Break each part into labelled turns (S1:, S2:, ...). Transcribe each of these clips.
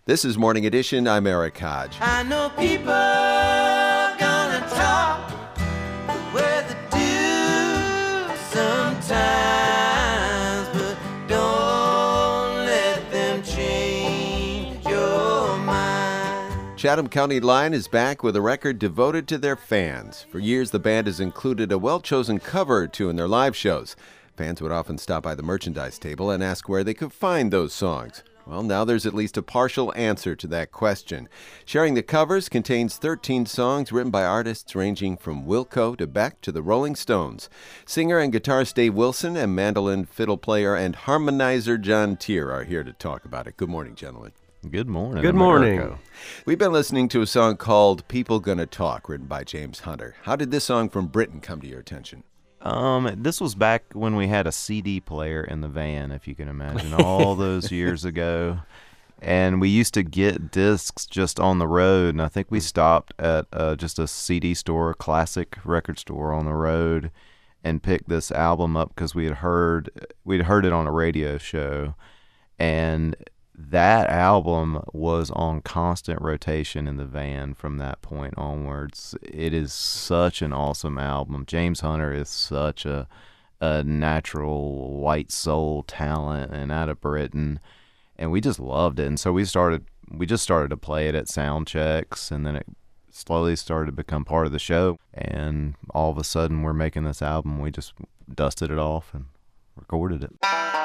S1: This is Morning Edition. I'm Eric Hodge.
S2: I know people gonna talk where they do sometimes, but don't let them change your mind.
S1: Chatham County Line is back with a record devoted to their fans. For years, the band has included a well-chosen cover or two in their live shows. Fans would often stop by the merchandise table and ask where they could find those songs. Well, now there's at least a partial answer to that question. Sharing the Covers contains 13 songs written by artists ranging from Wilco to Beck to the Rolling Stones. Singer and guitarist Dave Wilson and mandolin, fiddle player, and harmonizer John Tier are here to talk about it. Good morning, gentlemen.
S3: Good morning.
S4: Good morning.
S1: We've been listening to a song called People Gonna Talk, written by James Hunter. How did this song from Britain come to your attention?
S3: This was back when we had a CD player in the van, if you can imagine, all those years ago. And we used to get discs just on the road, and I think we stopped at just a CD store, a classic record store on the road, and picked this album up because we'd heard it on a radio show. And that album was on constant rotation in the van from that point onwards. It is such an awesome album. James Hunter is such a natural white soul talent and out of Britain, and we just loved it. And so we just started to play it at sound checks, and then it slowly started to become part of the show. And all of a sudden, we're making this album. We just dusted it off and recorded it.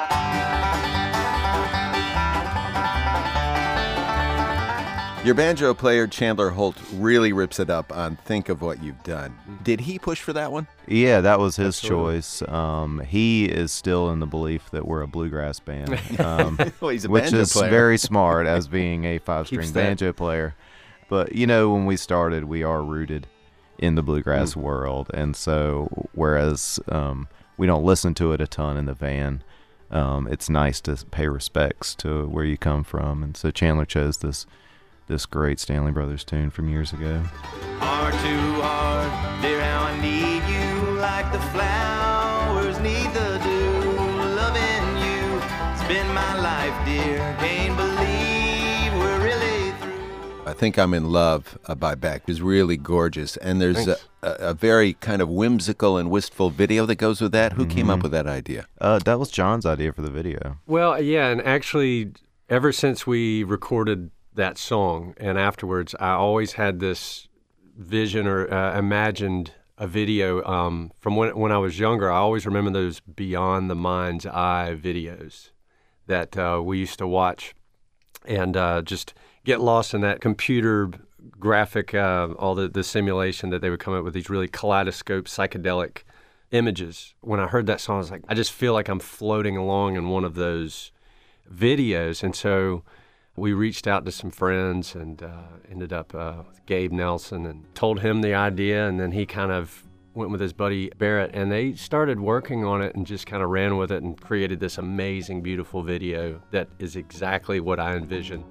S1: Your banjo player, Chandler Holt, really rips it up on Think of What You've Done. Did he push for that one?
S3: Yeah, that was his choice. He is still in the belief that we're a bluegrass band,
S1: Well, he's a
S3: which
S1: banjo
S3: is
S1: player.
S3: very smart as being a five-string
S4: Keeps that.
S3: banjo player. But, when we started, we are rooted in the bluegrass world. And so whereas we don't listen to it a ton in the van, it's nice to pay respects to where you come from. And so Chandler chose this great Stanley Brothers tune from years ago.
S2: Hard to hard, dear, how I need you, like the flowers need the dew. Loving you, spend my life, dear, can't believe we're really through.
S1: I Think I'm in Love by Beck is really gorgeous, and there's a very kind of whimsical and wistful video that goes with that. Who came up with that idea?
S3: That was John's idea for the video.
S4: Well, yeah, and actually, ever since we recorded that song and afterwards, I always had this vision or imagined a video from when I was younger. I always remember those Beyond the Mind's Eye videos that we used to watch and just get lost in that computer graphic, all the simulation that they would come up with, these really kaleidoscope psychedelic images. When I heard that song, I was like, I just feel like I'm floating along in one of those videos. And so we reached out to some friends and ended up with Gabe Nelson and told him the idea, and then he kind of went with his buddy Barrett, and they started working on it and just kind of ran with it and created this amazing, beautiful video that is exactly what I envisioned.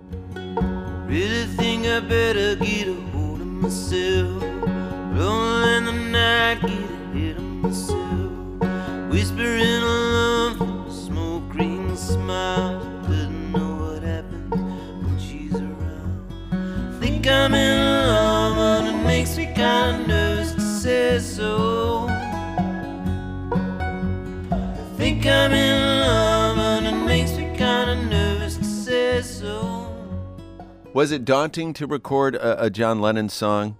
S2: Really think I better get a hold of myself. Rolling in the night, get a hit of myself. Whispering a love from a smoke green smile. Doesn't know what happens when she's around. Think I'm in love, and it makes me kinda nervous to say so. Think I'm in love, and it makes me kinda nervous to say so.
S1: Was it daunting to record a John Lennon song?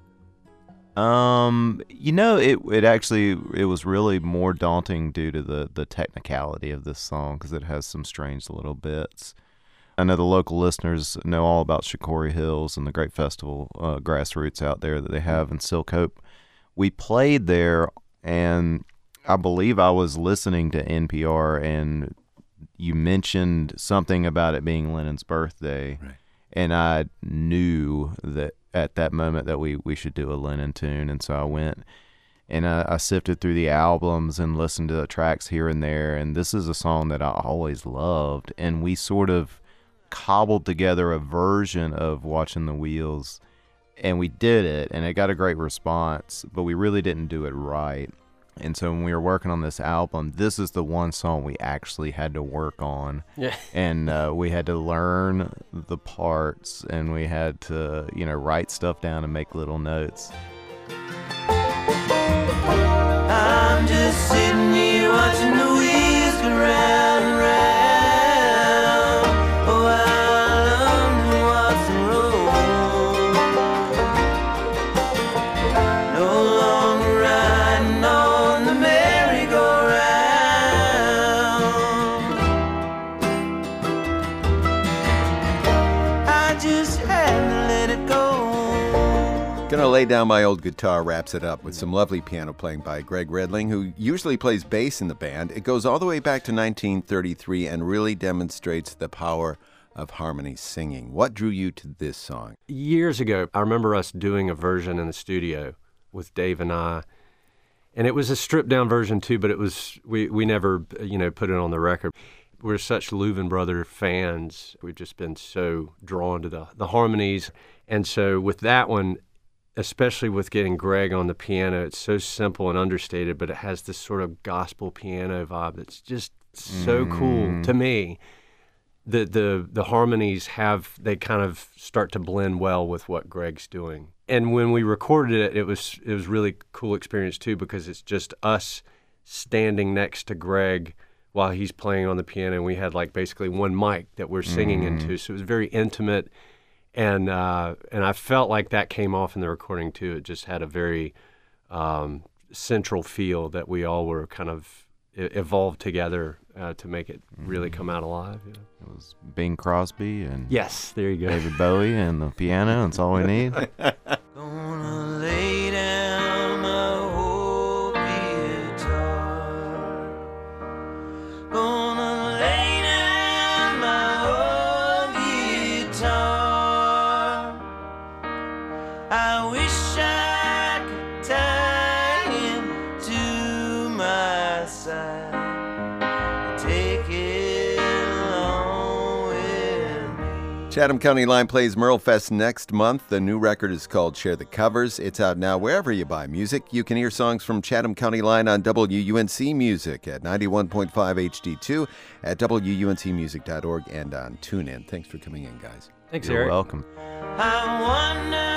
S3: It was really more daunting due to the technicality of this song because it has some strange little bits. I know the local listeners know all about Shikori Hills and the great festival Grassroots out there that they have in Silk Hope. We played there, and I believe I was listening to NPR, and you mentioned something about it being Lennon's birthday.
S1: Right.
S3: And I knew that at that moment that we should do a Lennon tune. And so I went and I sifted through the albums and listened to the tracks here and there. And this is a song that I always loved. And we sort of cobbled together a version of Watching the Wheels. And we did it, and it got a great response. But we really didn't do it right. And so when we were working on this album, this is the one song we actually had to work on.
S4: Yeah.
S3: And we had to learn the parts, and we had to, write stuff down and make little notes.
S2: I'm just sitting here watching the wheels go round and round. Oh, I love to watch them roll. No longer riding on the merry-go-round. I just had to let it go.
S1: Gonna Lay Down My Old Guitar wraps it up with some lovely piano playing by Greg Redling, who usually plays bass in the band. It goes all the way back to 1933 and really demonstrates the power of harmony singing. What drew you to this song?
S4: Years ago, I remember us doing a version in the studio with Dave and I, and it was a stripped-down version too, but it was we never put it on the record. We're such Louvin Brother fans. We've just been so drawn to the harmonies, and so with that one, especially with getting Greg on the piano, it's so simple and understated, but it has this sort of gospel piano vibe that's just so cool to me. The harmonies they kind of start to blend well with what Greg's doing. And when we recorded it, it was really cool experience too, because it's just us standing next to Greg while he's playing on the piano, and we had like basically one mic that we're singing into, so it was very intimate. And I felt like that came off in the recording too. It just had a very central feel that we all were kind of evolved together to make it really come out alive.
S3: It was Bing Crosby and
S4: Yes, there you go.
S3: David Bowie and the piano. That's all we need.
S2: Gonna lay down my old guitar. Gonna lay down my old guitar. I wish I could tie him to my side. Take it along with me.
S1: Chatham County Line plays Merlefest next month. The new record is called Share the Covers. It's out now wherever you buy music. You can hear songs from Chatham County Line on WUNC Music at 91.5 HD2, at WUNCmusic.org, and on TuneIn. Thanks for coming in, guys.
S4: Thanks,
S3: You're
S4: Eric.
S3: welcome.
S2: I wonder